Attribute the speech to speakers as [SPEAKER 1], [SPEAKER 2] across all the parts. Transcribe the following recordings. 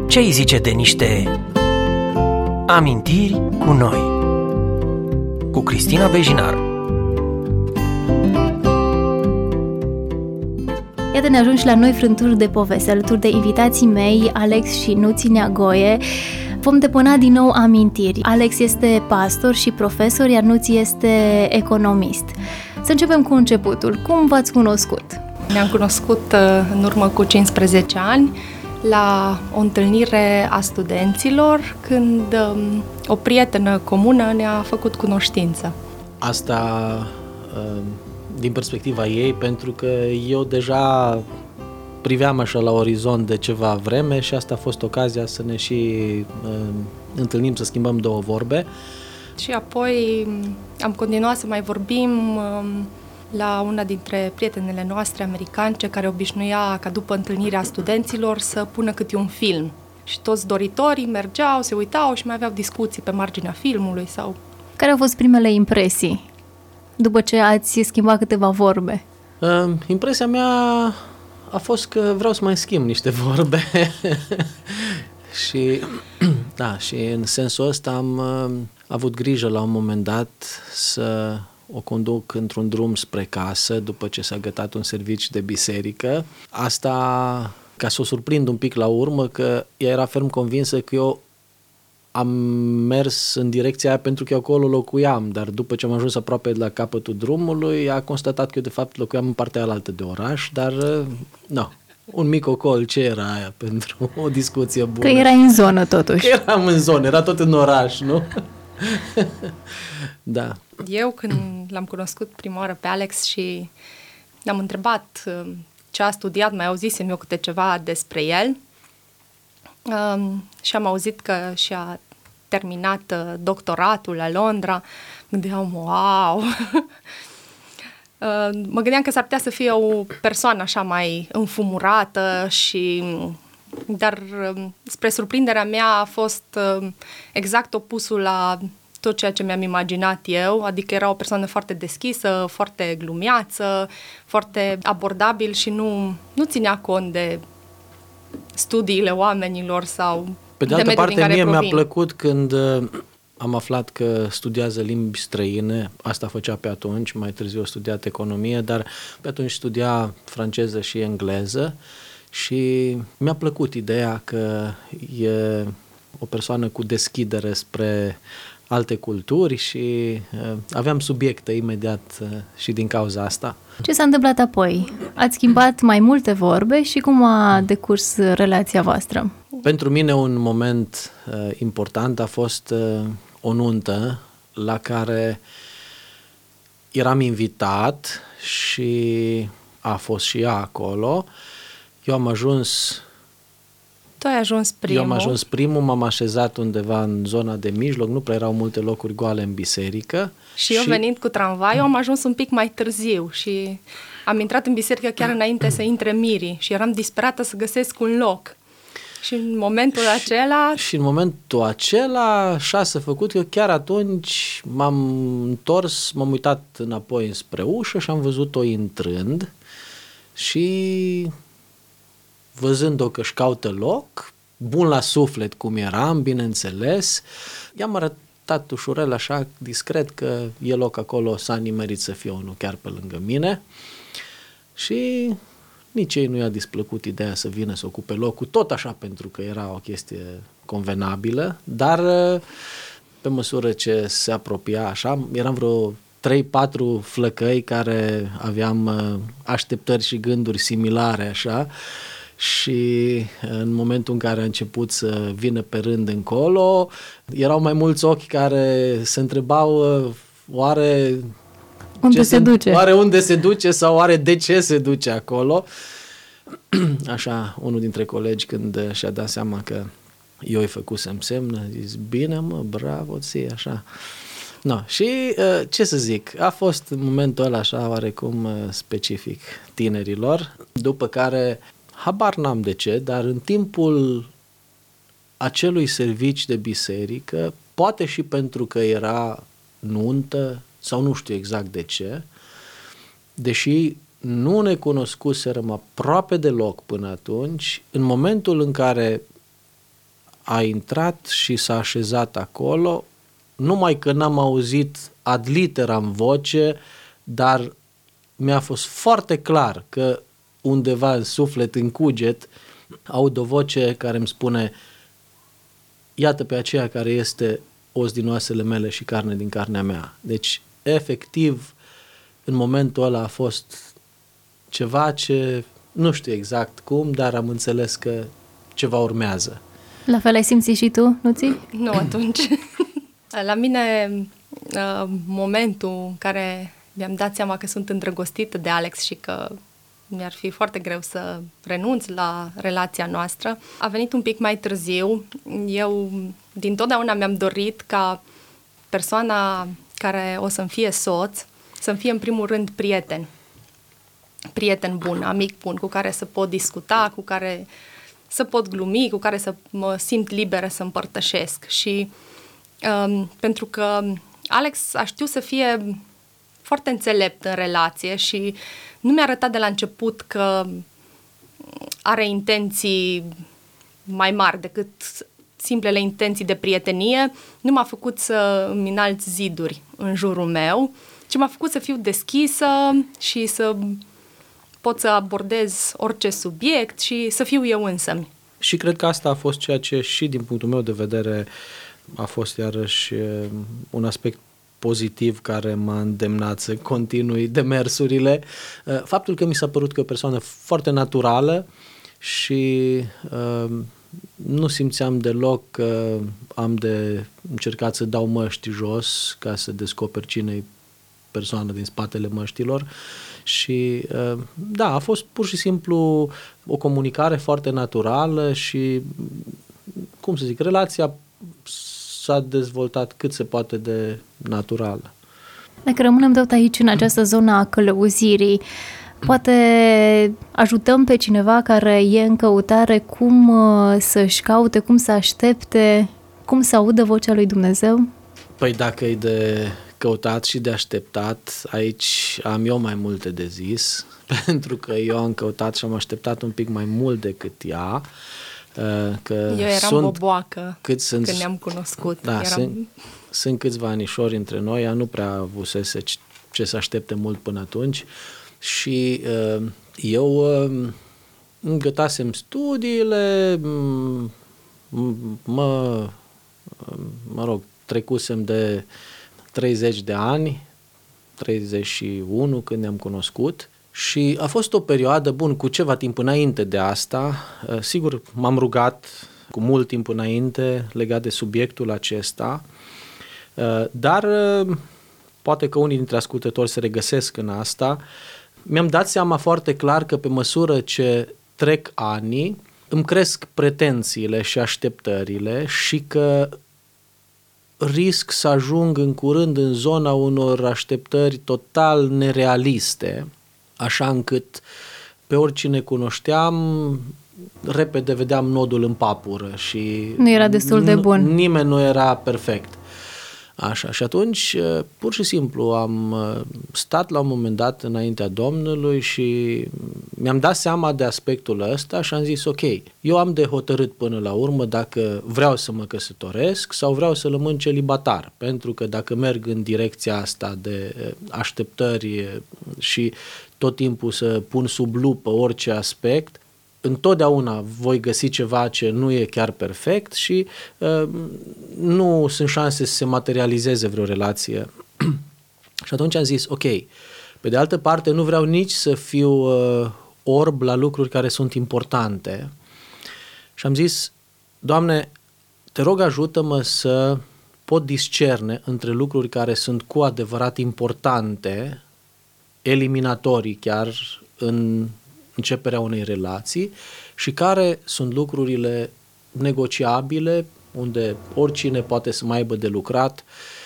[SPEAKER 1] Ce îi zice de niște amintiri cu noi? Cu Cristina Bejinar.
[SPEAKER 2] Iată, ne ajungi la noi frânturi de poveste, alături de invitații mei, Alex și Nuții Neagoe. Vom depăna din nou amintiri. Alex este pastor și profesor, iar Nuții este economist. Să începem cu începutul. Cum v-ați cunoscut?
[SPEAKER 3] Ne-am cunoscut în urmă cu 15 ani la o întâlnire a studenților, când o prietenă comună ne-a făcut cunoștință.
[SPEAKER 4] Asta din perspectiva ei, pentru că eu deja priveam așa la orizont de ceva vreme și asta a fost ocazia să ne și întâlnim, să schimbăm două vorbe.
[SPEAKER 3] Și apoi am continuat să mai vorbim la una dintre prietenele noastre americance, care obișnuia ca după întâlnirea studenților să pună câte un film. Și toți doritorii mergeau, se uitau și mai aveau discuții pe marginea filmului sau...
[SPEAKER 2] Care au fost primele impresii după ce ați schimbat câteva vorbe?
[SPEAKER 4] Impresia mea a fost că vreau să mai schimb niște vorbe și, da, și în sensul ăsta am avut grijă la un moment dat să o conduc într-un drum spre casă după ce s-a gătat un serviciu de biserică. Asta ca să o surprind un pic la urmă, că ea era ferm convinsă că eu am mers în direcția aia pentru că eu acolo locuiam, dar după ce am ajuns aproape de la capătul drumului, a constatat că eu de fapt locuiam în partea alaltă de oraș, dar nu. Un mic ocol, ce era aia pentru o discuție bună?
[SPEAKER 2] Că erai în zonă totuși.
[SPEAKER 4] Că eram în zonă, era tot în oraș, nu? Da.
[SPEAKER 3] Eu când l-am cunoscut prima oară pe Alex și l-am întrebat ce a studiat, mai auzisem eu câte ceva despre el și am auzit că și-a terminat doctoratul la Londra. Gândeam, wow! Mă gândeam că s-ar putea să fie o persoană așa mai înfumurată dar spre surprinderea mea a fost exact opusul la tot ceea ce mi-am imaginat eu, adică era o persoană foarte deschisă, foarte glumeață, foarte abordabil și nu ținea cont de studiile oamenilor sau
[SPEAKER 4] Pe de altă
[SPEAKER 3] mediul
[SPEAKER 4] parte,
[SPEAKER 3] din care
[SPEAKER 4] mie
[SPEAKER 3] provin.
[SPEAKER 4] mi-a plăcut când am aflat că studiază limbi străine, asta făcea pe atunci, mai târziu a studiat economie, dar pe atunci studia franceză și engleză și mi-a plăcut ideea că e o persoană cu deschidere spre alte culturi și aveam subiecte imediat și din cauza asta.
[SPEAKER 2] Ce s-a întâmplat apoi? Ați schimbat mai multe vorbe și cum a decurs relația voastră?
[SPEAKER 4] Pentru mine un moment important a fost o nuntă la care eram invitat și a fost și ea acolo. Eu am ajuns primul, m-am așezat undeva în zona de mijloc, nu prea erau multe locuri goale în biserică.
[SPEAKER 3] Și eu venind cu tramvaiul am ajuns un pic mai târziu și am intrat în biserică chiar înainte să intre mirii și eram disperată să găsesc un loc. Și în momentul acela
[SPEAKER 4] așa s-a făcut că chiar atunci m-am întors, m-am uitat înapoi înspre ușă și am văzut-o intrând și văzând-o că își caută loc, bun la suflet cum eram, bineînțeles, i-am arătat ușurel așa, discret, că e loc acolo, s-a nimerit să fie unul chiar pe lângă mine și nici ei nu i-a displăcut ideea să vină să ocupe locul, tot așa pentru că era o chestie convenabilă, dar pe măsură ce se apropia așa, eram vreo 3-4 flăcăi care aveam așteptări și gânduri similare așa și în momentul în care a început să vină pe rând încolo, erau mai mulți ochi care se întrebau oare
[SPEAKER 2] unde se duce
[SPEAKER 4] sau oare de ce se duce acolo. Așa, unul dintre colegi când și-a dat seama că eu îi făcusem semn, a zis, bine mă, bravo ție, așa. No, și ce să zic, a fost momentul ăla așa oarecum specific tinerilor, după care habar n-am de ce, dar în timpul acelui serviciu de biserică, poate și pentru că era nuntă sau nu știu exact de ce, deși nu ne cunoscuserăm aproape deloc până atunci, în momentul în care a intrat și s-a așezat acolo, numai că n-am auzit ad literam voce, dar mi-a fost foarte clar că undeva în suflet, în cuget, aud o voce care îmi spune: iată pe aceea care este os din oasele mele și carne din carnea mea. Deci, efectiv, în momentul ăla a fost ceva ce nu știu exact cum, dar am înțeles că ceva urmează.
[SPEAKER 2] La fel ai simțit și tu, Nuții?
[SPEAKER 3] Nu atunci. La mine, momentul în care mi-am dat seama că sunt îndrăgostită de Alex și că mi-ar fi foarte greu să renunț la relația noastră, a venit un pic mai târziu. Eu dintotdeauna mi-am dorit ca persoana care o să-mi fie soț să-mi fie în primul rând prieten bun, amic bun, cu care să pot discuta, cu care să pot glumi, cu care să mă simt liberă să împărtășesc. Și pentru că Alex a știut să fie foarte înțelept în relație și nu mi-a arătat de la început că are intenții mai mari decât simplele intenții de prietenie, nu m-a făcut să îmi înalț ziduri în jurul meu, ci m-a făcut să fiu deschisă și să pot să abordez orice subiect și să fiu eu însămi.
[SPEAKER 4] Și cred că asta a fost ceea ce și din punctul meu de vedere a fost iarăși un aspect pozitiv care m-a îndemnat să continui demersurile. Faptul că mi s-a părut că e o persoană foarte naturală și nu simțeam deloc că am de încercat să dau măști jos ca să descoper cine e persoană din spatele măștilor. Și da, a fost pur și simplu o comunicare foarte naturală și, cum să zic, relația s-a dezvoltat cât se poate de naturală.
[SPEAKER 2] Dacă rămânem tot aici în această zonă a călăuzirii, poate ajutăm pe cineva care e în căutare cum să-și caute, cum să aștepte, cum să audă vocea lui Dumnezeu?
[SPEAKER 4] Păi dacă e de căutat și de așteptat, aici am eu mai multe de zis, pentru că eu am căutat și am așteptat un pic mai mult decât ea. Că
[SPEAKER 3] eu eram boboacă când ne-am cunoscut.
[SPEAKER 4] Da, sunt câțiva anișori între noi, ea nu prea avusese ce să aștepte mult până atunci și eu îmi gătasem studiile, mă rog, trecusem de 30 de ani, 31 când ne-am cunoscut și a fost o perioadă, bun, cu ceva timp înainte de asta, sigur m-am rugat cu mult timp înainte legat de subiectul acesta, dar poate că unii dintre ascultători se regăsesc în asta. Mi-am dat seama foarte clar că pe măsură ce trec anii, îmi cresc pretențiile și așteptările și că risc să ajung în curând în zona unor așteptări total nerealiste, așa încât pe oricine cunoșteam, repede vedeam nodul în papură și
[SPEAKER 2] nu era destul de bun.
[SPEAKER 4] Nimeni nu era perfect. Așa, și atunci pur și simplu am stat la un moment dat înaintea Domnului și mi-am dat seama de aspectul ăsta și am zis ok, eu am de hotărât până la urmă dacă vreau să mă căsătoresc sau vreau să rămân celibatar, pentru că dacă merg în direcția asta de așteptări și tot timpul să pun sub lupă orice aspect, întotdeauna voi găsi ceva ce nu e chiar perfect și nu sunt șanse să se materializeze vreo relație. Și atunci am zis, ok, pe de altă parte nu vreau nici să fiu orb la lucruri care sunt importante. Și am zis, Doamne, te rog ajută-mă să pot discerne între lucruri care sunt cu adevărat importante, eliminatorii chiar în începerea unei relații și care sunt lucrurile negociabile, unde oricine poate să mai aibă de lucrat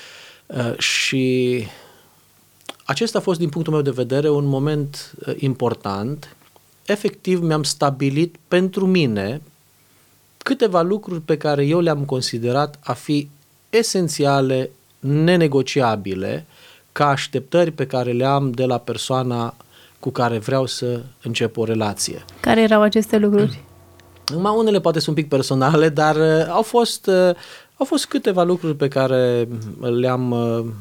[SPEAKER 4] și acesta a fost din punctul meu de vedere un moment important. Efectiv mi-am stabilit pentru mine câteva lucruri pe care eu le-am considerat a fi esențiale, nenegociabile, ca așteptări pe care le am de la persoana cu care vreau să încep o relație.
[SPEAKER 2] Care erau aceste lucruri?
[SPEAKER 4] Numai unele poate sunt un pic personale, dar au fost câteva lucruri pe care le-am,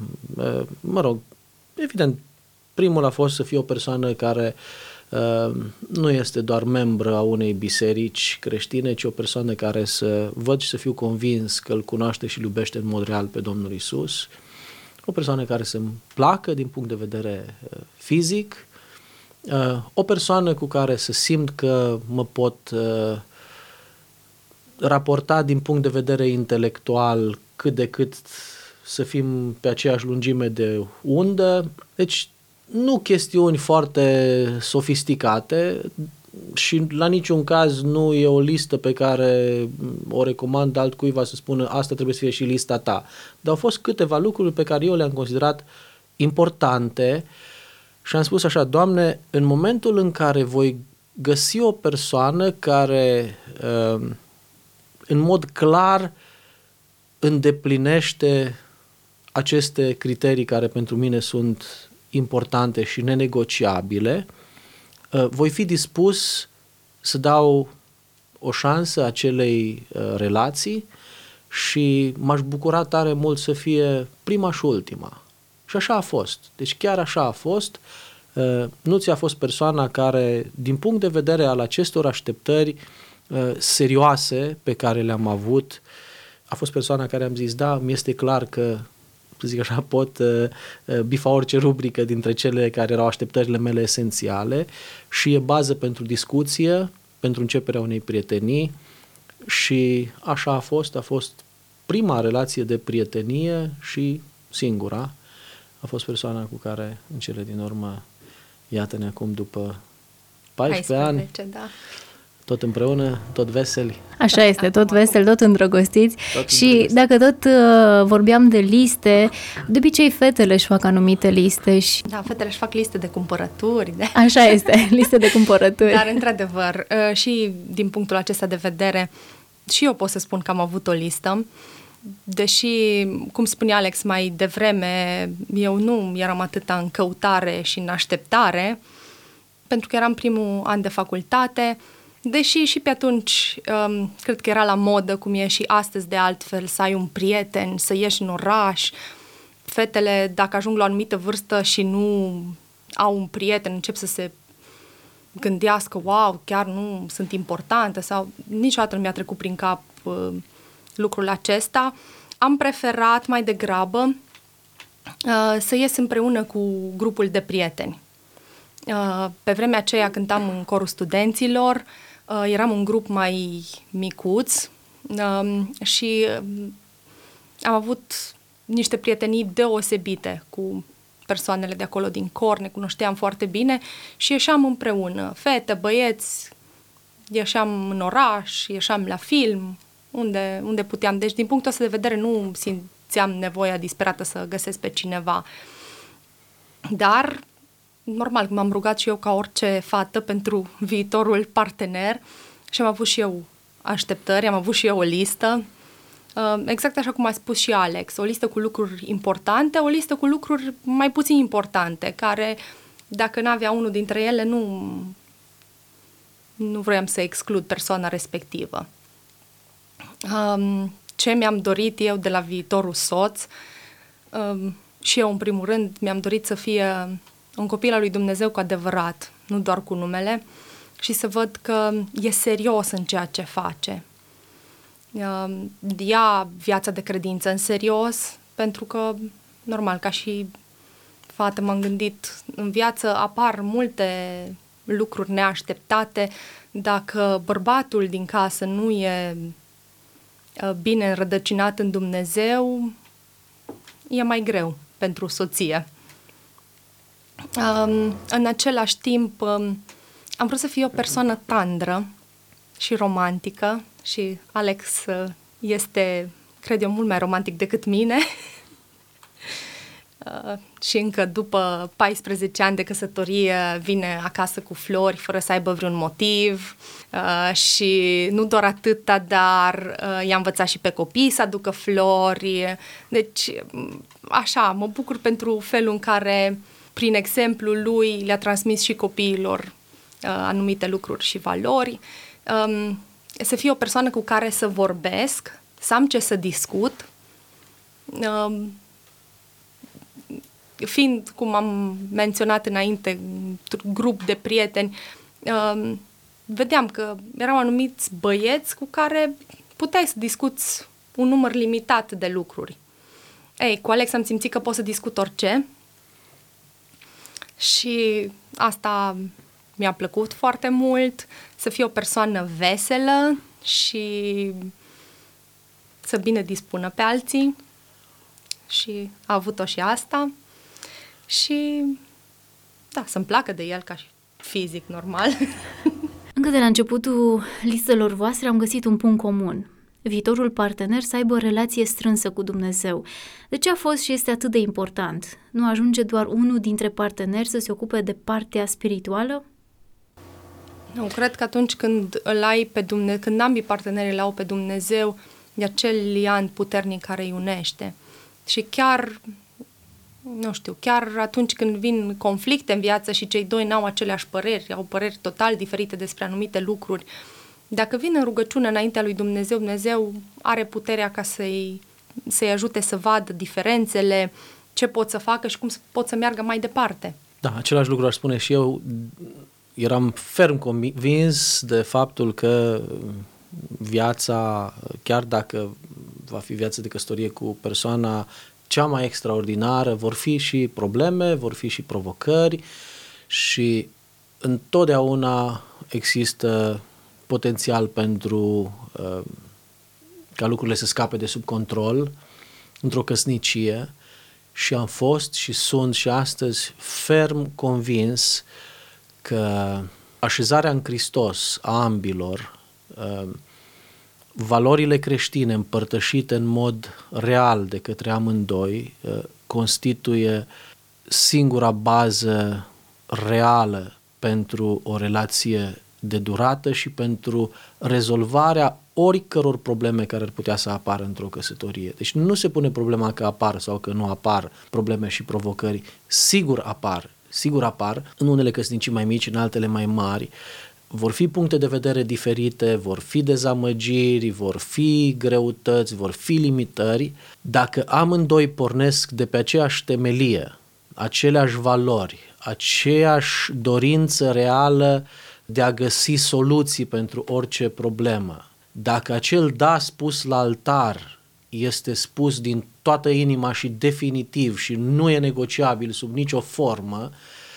[SPEAKER 4] evident, primul a fost să fie o persoană care nu este doar membră a unei biserici creștine, ci o persoană care să văd și să fiu convins că îl cunoaște și îl iubește în mod real pe Domnul Iisus, o persoană care să-mi placă din punct de vedere fizic, o persoană cu care să simt că mă pot raporta din punct de vedere intelectual cât de cât să fim pe aceeași lungime de undă. Deci nu chestiuni foarte sofisticate și la niciun caz nu e o listă pe care o recomand altcuiva să spună asta trebuie să fie și lista ta. Dar au fost câteva lucruri pe care eu le-am considerat importante și am spus așa: Doamne, în momentul în care voi găsi o persoană care în mod clar îndeplinește aceste criterii care pentru mine sunt importante și nenegociabile, voi fi dispus să dau o șansă acelei relații și m-aș bucura tare mult să fie prima și ultima. Și așa a fost. Deci chiar așa a fost. Nuția a fost persoana care, din punct de vedere al acestor așteptări serioase pe care le-am avut, a fost persoana care am zis, da, mi-este clar că, să zic așa, pot bifa orice rubrică dintre cele care erau așteptările mele esențiale și e bază pentru discuție, pentru începerea unei prietenii și așa a fost prima relație de prietenie și singura. A fost persoana cu care, în cele din urmă, iată-ne acum după 14 ani,
[SPEAKER 3] da.
[SPEAKER 4] Tot împreună, tot veseli.
[SPEAKER 2] Așa este, tot veseli, tot îndrăgostiți. Și dacă tot vorbeam de liste, de obicei fetele își fac anumite liste. Și...
[SPEAKER 3] Da, fetele își fac liste de cumpărături.
[SPEAKER 2] Așa este, liste de cumpărături.
[SPEAKER 3] Dar, într-adevăr, și din punctul acesta de vedere, și eu pot să spun că am avut o listă, deși, cum spunea Alex mai devreme, eu nu eram atâta în căutare și în așteptare, pentru că eram primul an de facultate, deși și pe atunci cred că era la modă, cum e și astăzi de altfel, să ai un prieten, să ieși în oraș. Fetele, dacă ajung la o anumită vârstă și nu au un prieten, încep să se gândească, wow, chiar nu sunt importante, sau niciodată nu mi-a trecut prin cap lucrul acesta. Am preferat mai degrabă să ies împreună cu grupul de prieteni. Pe vremea aceea cântam în corul studenților, eram un grup mai micuț și am avut niște prietenii deosebite cu persoanele de acolo din cor, ne cunoșteam foarte bine și ieșeam împreună, fete, băieți, ieșeam în oraș, ieșeam la film, unde puteam. Deci, din punctul ăsta de vedere, nu simțeam nevoia disperată să găsesc pe cineva. Dar, normal, m-am rugat și eu ca orice fată pentru viitorul partener și am avut și eu așteptări, am avut și eu o listă, exact așa cum a spus și Alex, o listă cu lucruri importante, o listă cu lucruri mai puțin importante, care, dacă n-avea unul dintre ele, nu vroiam să exclud persoana respectivă. Ce mi-am dorit eu de la viitorul soț, și eu în primul rând mi-am dorit să fie un copil al lui Dumnezeu cu adevărat, nu doar cu numele, și să văd că e serios în ceea ce face. Ia viața de credință în serios, pentru că, normal, ca și fată m-am gândit, în viață apar multe lucruri neașteptate. Dacă bărbatul din casă nu e bine înrădăcinat în Dumnezeu, e mai greu pentru soție. În același timp, am vrut să fiu o persoană tandră și romantică și Alex este, cred eu, mult mai romantic decât mine. Și încă după 14 ani de căsătorie vine acasă cu flori fără să aibă vreun motiv și nu doar atâta, dar i-a învățat și pe copii să aducă flori. Deci, așa, mă bucur pentru felul în care, prin exemplul lui, le-a transmis și copiilor anumite lucruri și valori. să fiu o persoană cu care să vorbesc, să am ce să discut, fiind, cum am menționat înainte, grup de prieteni, vedeam că erau anumiți băieți cu care puteai să discuți un număr limitat de lucruri. Cu Alex am simțit că pot să discut orice și asta mi-a plăcut foarte mult, să fiu o persoană veselă și să bine dispună pe alții și a avut-o și asta și da, să-mi placă de el ca și fizic normal.
[SPEAKER 2] Încă de la începutul listelor voastre am găsit un punct comun. Viitorul partener să aibă o relație strânsă cu Dumnezeu. De ce a fost și este atât de important? Nu ajunge doar unul dintre parteneri să se ocupe de partea spirituală?
[SPEAKER 3] Nu, cred că atunci când îl ai pe Dumnezeu, când ambii parteneri îl au pe Dumnezeu, e acel liant puternic care îi unește. Și chiar, nu știu, chiar atunci când vin conflicte în viață și cei doi n-au aceleași păreri, au păreri total diferite despre anumite lucruri, dacă vin în rugăciune înaintea lui Dumnezeu, Dumnezeu are puterea ca să-i ajute să vadă diferențele, ce pot să facă și cum pot să meargă mai departe.
[SPEAKER 4] Da, același lucru aș spune și eu. Eram ferm convins de faptul că viața, chiar dacă va fi viața de căsătorie cu persoana cea mai extraordinară, vor fi și probleme, vor fi și provocări și întotdeauna există potențial pentru ca lucrurile să scape de sub control într-o căsnicie și am fost și sunt și astăzi ferm convins că așezarea în Hristos a ambilor, valorile creștine împărtășite în mod real de către amândoi, constituie singura bază reală pentru o relație de durată și pentru rezolvarea oricăror probleme care ar putea să apară într-o căsătorie. Deci nu se pune problema că apar sau că nu apar probleme și provocări. Sigur apar, în unele căsnicii mai mici, în altele mai mari, vor fi puncte de vedere diferite, vor fi dezamăgiri, vor fi greutăți, vor fi limitări. Dacă amândoi pornesc de pe aceeași temelie, aceleași valori, aceeași dorință reală de a găsi soluții pentru orice problemă, dacă acel da spus la altar este spus din toată inima și definitiv și nu e negociabil sub nicio formă,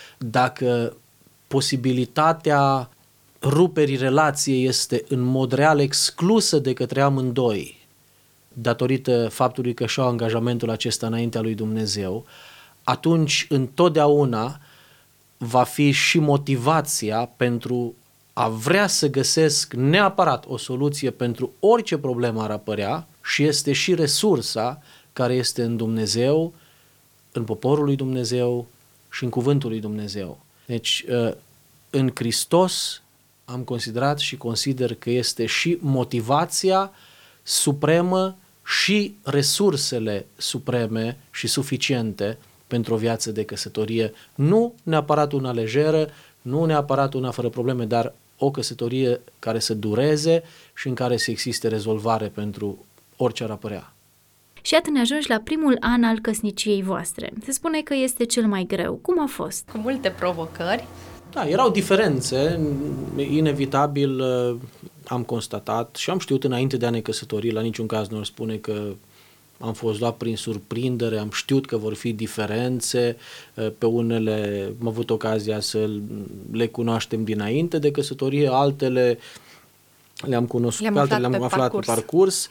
[SPEAKER 4] dacă posibilitatea ruperii relației este în mod real exclusă de către amândoi, datorită faptului că și-au angajamentul acesta înaintea lui Dumnezeu, atunci întotdeauna va fi și motivația pentru a vrea să găsesc neapărat o soluție pentru orice problemă ar apărea și este și resursa care este în Dumnezeu, în poporul lui Dumnezeu și în cuvântul lui Dumnezeu. Deci, în Hristos am considerat și consider că este și motivația supremă și resursele supreme și suficiente pentru o viață de căsătorie. Nu neapărat una lejeră, nu neapărat una fără probleme, dar o căsătorie care să dureze și în care să existe rezolvare pentru orice ar apărea.
[SPEAKER 2] Și iată ne ajungi la primul an al căsniciei voastre. Se spune că este cel mai greu. Cum a fost?
[SPEAKER 3] Cu multe provocări.
[SPEAKER 4] Da, erau diferențe, inevitabil am constatat și am știut înainte de a ne căsători, la niciun caz nu ar spune că am fost luat prin surprindere, am știut că vor fi diferențe, pe unele am avut ocazia să le cunoaștem dinainte de căsătorie, altele le-am cunoscut, altele le-am aflat pe parcurs.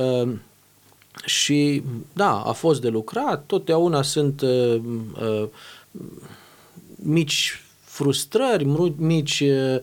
[SPEAKER 4] Și da, a fost de lucrat, totdeauna sunt mici frustrări, mici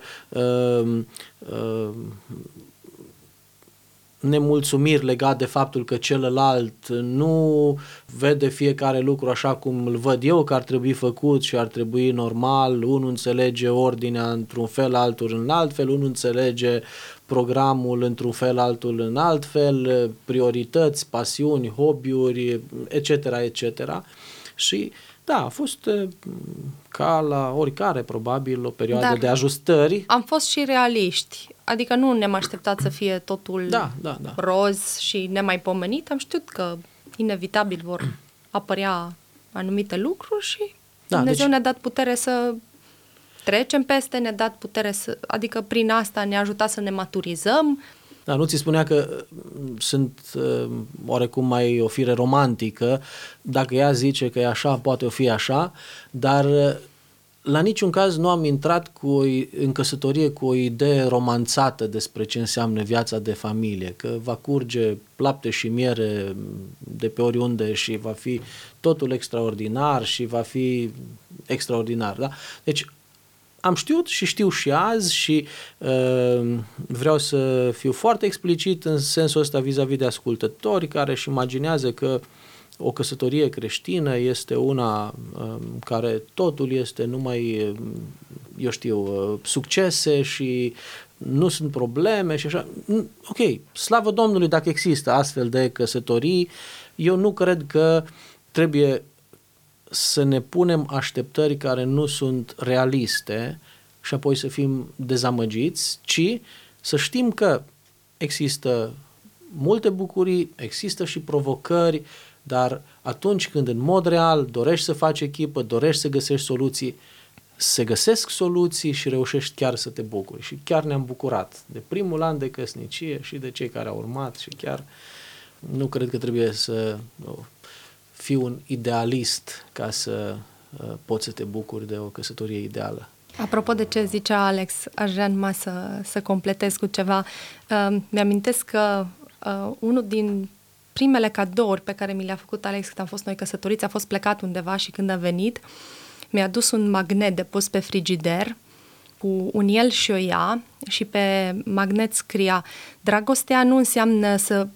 [SPEAKER 4] nemulțumiri legate de faptul că celălalt nu vede fiecare lucru așa cum îl văd eu că ar trebui făcut și ar trebui normal, unul înțelege ordinea într-un fel, altul în alt fel, unul înțelege programul într-un fel, altul în alt fel, priorități, pasiuni, hobby-uri, etc., etc. Și da, a fost ca la oricare, probabil, o perioadă de ajustări.
[SPEAKER 3] Am fost și realiști. Adică nu ne-am așteptat să fie totul
[SPEAKER 4] Da.
[SPEAKER 3] roz și nemaipomenit. Am știut că inevitabil vor apărea anumite lucruri și Dumnezeu ne-a dat putere să trecem peste, ne-a dat putere adică prin asta ne-a ajutat să ne maturizăm.
[SPEAKER 4] Da, nu ți spunea că sunt oarecum mai o fire romantică, dacă ea zice că e așa, poate o fi așa, dar la niciun caz nu am intrat în căsătorie cu o idee romanțată despre ce înseamnă viața de familie, că va curge lapte și miere de pe oriunde și va fi totul extraordinar și va fi extraordinar. Da? Deci am știut și știu și azi și vreau să fiu foarte explicit în sensul ăsta vis-a-vis de ascultători care își imaginează că o căsătorie creștină este una care totul este numai, eu știu, succese și nu sunt probleme și așa. Ok, slavă Domnului dacă există astfel de căsătorii. Eu nu cred că trebuie să ne punem așteptări care nu sunt realiste și apoi să fim dezamăgiți, ci să știm că există multe bucurii, există și provocări, dar atunci când în mod real dorești să faci echipă, dorești să găsești soluții, se găsesc soluții și reușești chiar să te bucuri. Și chiar ne-am bucurat de primul an de căsnicie și de cei care au urmat și chiar nu cred că trebuie să fii un idealist ca să poți să te bucuri de o căsătorie ideală.
[SPEAKER 3] Apropo de ce zicea Alex, aș vrea numai să completez cu ceva. Mi-amintesc că unul din primele cadouri pe care mi le-a făcut Alex când am fost noi căsătoriți, a fost plecat undeva și când a venit, mi-a adus un magnet de pus pe frigider cu un el și o ea și pe magnet scria: dragostea nu înseamnă să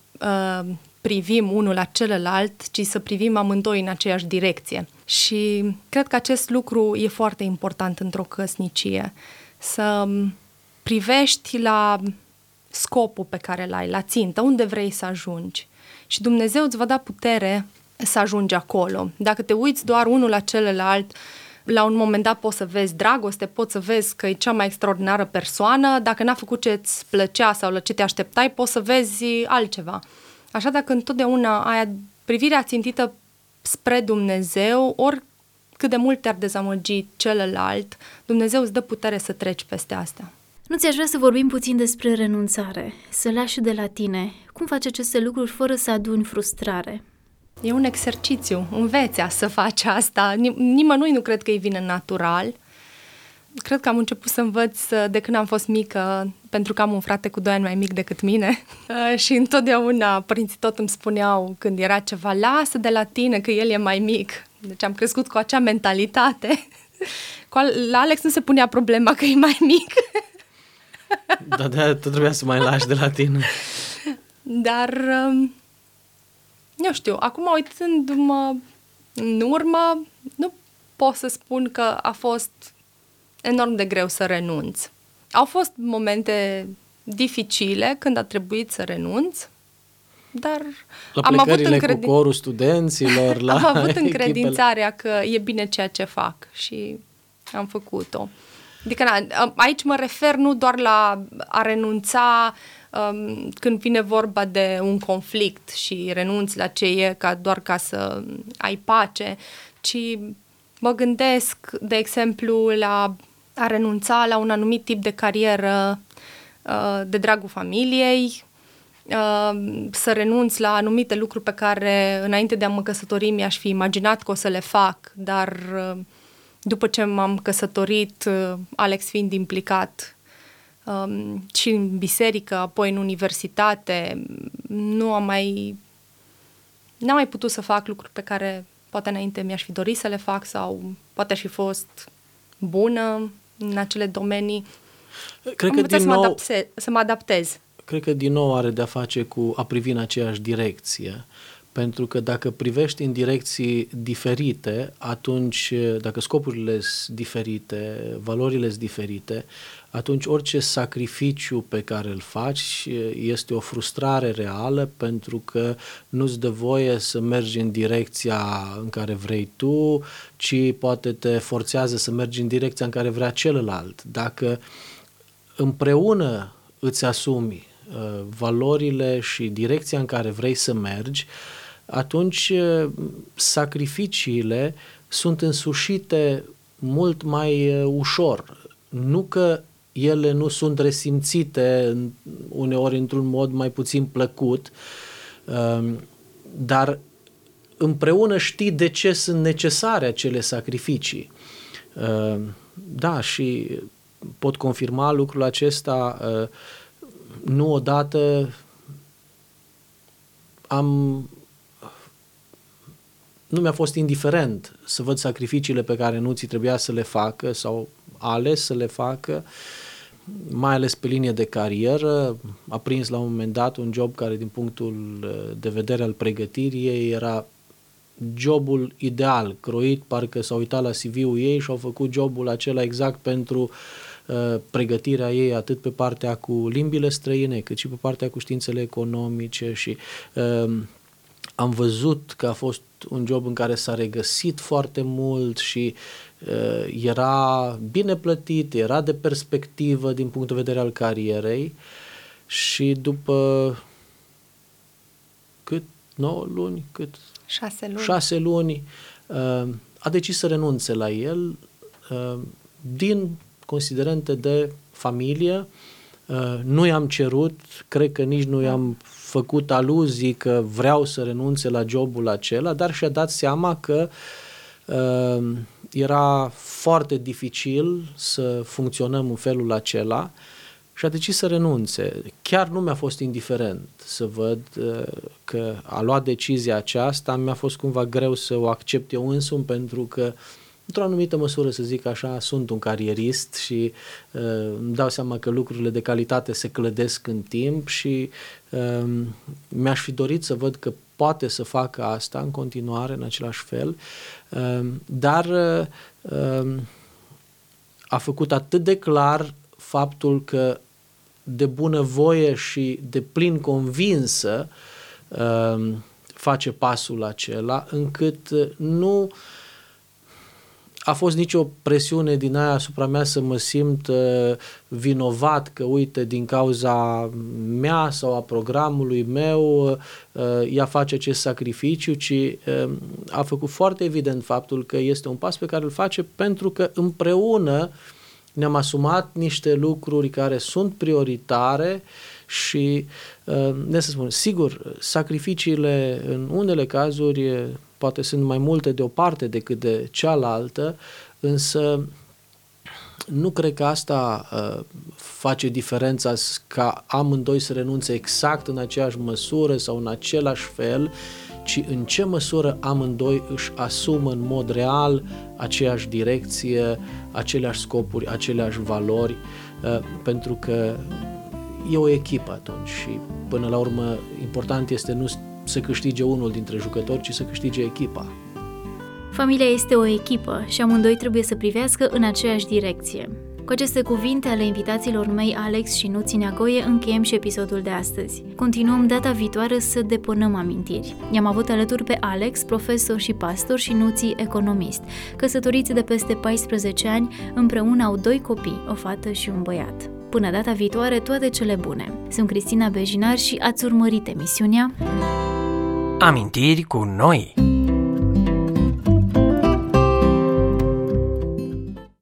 [SPEAKER 3] privim unul la celălalt, ci să privim amândoi în aceeași direcție. Și cred că acest lucru e foarte important într-o căsnicie. Să privești la scopul pe care l-ai, la țintă, unde vrei să ajungi. Și Dumnezeu îți va da putere să ajungi acolo. Dacă te uiți doar unul la celălalt, la un moment dat poți să vezi dragoste, poți să vezi că e cea mai extraordinară persoană, dacă n-a făcut ce îți plăcea sau la ce te așteptai, poți să vezi altceva. Așa dacă întotdeauna ai privirea țintită spre Dumnezeu, oricât de mult te-ar dezamăgi celălalt, Dumnezeu îți dă putere să treci peste astea.
[SPEAKER 2] Nu ți-aș vrea să vorbim puțin despre renunțare, să lași de la tine. Cum faci aceste lucruri fără să aduni frustrare?
[SPEAKER 3] E un exercițiu, înveți să faci asta. Nimănui nu cred că îi vine natural. Cred că am început să învăț de când am fost mică, pentru că am un frate cu 2 ani mai mic decât mine și întotdeauna părinții tot îmi spuneau când era ceva: lasă de la tine că el e mai mic. Deci am crescut cu acea mentalitate. La Alex nu se punea problema că e mai mic.
[SPEAKER 4] Dar de-aia tu trebuia să mai lași de la tine.
[SPEAKER 3] Dar, eu știu, acum uitându-mă în urmă, nu pot să spun că a fost enorm de greu să renunț. Au fost momente dificile când a trebuit să renunț, dar
[SPEAKER 4] la plecările cu corul studenților,
[SPEAKER 3] am avut încredințarea că e bine ceea ce fac și am făcut-o. Adică aici mă refer nu doar la a renunța când vine vorba de un conflict și renunți la ce e doar ca să ai pace, ci mă gândesc, de exemplu, la a renunța la un anumit tip de carieră de dragul familiei, să renunț la anumite lucruri pe care înainte de a mă căsători mi-aș fi imaginat că o să le fac, dar după ce m-am căsătorit, Alex fiind implicat și în biserică, apoi în universitate, n-am mai putut să fac lucruri pe care poate înainte mi-aș fi dorit să le fac sau poate aș fi fost bună în acele domenii.
[SPEAKER 4] Cred că
[SPEAKER 3] să mă adaptez.
[SPEAKER 4] Cred că din nou are de-a face cu a privi în aceeași direcție. Pentru că dacă privești în direcții diferite, atunci, dacă scopurile sunt diferite, valorile sunt diferite, atunci orice sacrificiu pe care îl faci este o frustrare reală, pentru că nu-ți dă voie să mergi în direcția în care vrei tu, ci poate te forțează să mergi în direcția în care vrea celălalt. Dacă împreună îți asumi valorile și direcția în care vrei să mergi, atunci sacrificiile sunt însușite mult mai ușor. Nu că ele nu sunt resimțite uneori într-un mod mai puțin plăcut, dar împreună știi de ce sunt necesare acele sacrificii. Da, și pot confirma lucrul acesta. Nu odată nu mi-a fost indiferent să văd sacrificiile pe care nuții trebuia să le facă sau ales să le facă, mai ales pe linie de carieră. A prins la un moment dat un job care, din punctul de vedere al pregătirii ei, era jobul ideal, croit, parcă s-au uitat la CV-ul ei și au făcut jobul acela exact pentru pregătirea ei, atât pe partea cu limbile străine, cât și pe partea cu științele economice, și am văzut că a fost un job în care s-a regăsit foarte mult și era bine plătit, era de perspectivă din punct de vedere al carierei, și după 9 luni, 6 luni, a decis să renunțe la el din considerente de familie. Nu i-am cerut, cred că nici nu i-am făcut aluzii că vreau să renunțe la jobul acela, dar și-a dat seama că era foarte dificil să funcționăm în felul acela și a decis să renunțe. Chiar nu mi-a fost indiferent să văd că a luat decizia aceasta. Mi-a fost cumva greu să o accept eu însumi, pentru că, într-o anumită măsură, să zic așa, sunt un carierist și îmi dau seama că lucrurile de calitate se clădesc în timp și mi-aș fi dorit să văd că poate să facă asta în continuare, în același fel, dar a făcut atât de clar faptul că de bunăvoie și de plin convinsă face pasul acela, încât nu a fost nicio presiune din aia asupra mea să mă simt vinovat că, uite, din cauza mea sau a programului meu ea face acest sacrificiu, ci a făcut foarte evident faptul că este un pas pe care îl face pentru că împreună ne-am asumat niște lucruri care sunt prioritare și, să spun, sigur, sacrificiile în unele cazuri poate sunt mai multe de o parte decât de cealaltă, însă nu cred că asta face diferența ca amândoi să renunțe exact în aceeași măsură sau în același fel, ci în ce măsură amândoi își asumă în mod real aceeași direcție, aceleași scopuri, aceleași valori, pentru că e o echipă atunci și până la urmă important este nu să câștige unul dintre jucători, ci să câștige echipa.
[SPEAKER 2] Familia este o echipă și amândoi trebuie să privească în aceeași direcție. Cu aceste cuvinte ale invitațiilor mei, Alex și Nuții Neagoe, încheiem și episodul de astăzi. Continuăm data viitoare să depunem amintiri. I-am avut alături pe Alex, profesor și pastor, și Nuții, economist. Căsătoriți de peste 14 ani, împreună au 2 copii, o fată și un băiat. Până data viitoare, toate cele bune! Sunt Cristina Bejinar și ați urmărit emisiunea
[SPEAKER 1] Amintiri cu noi!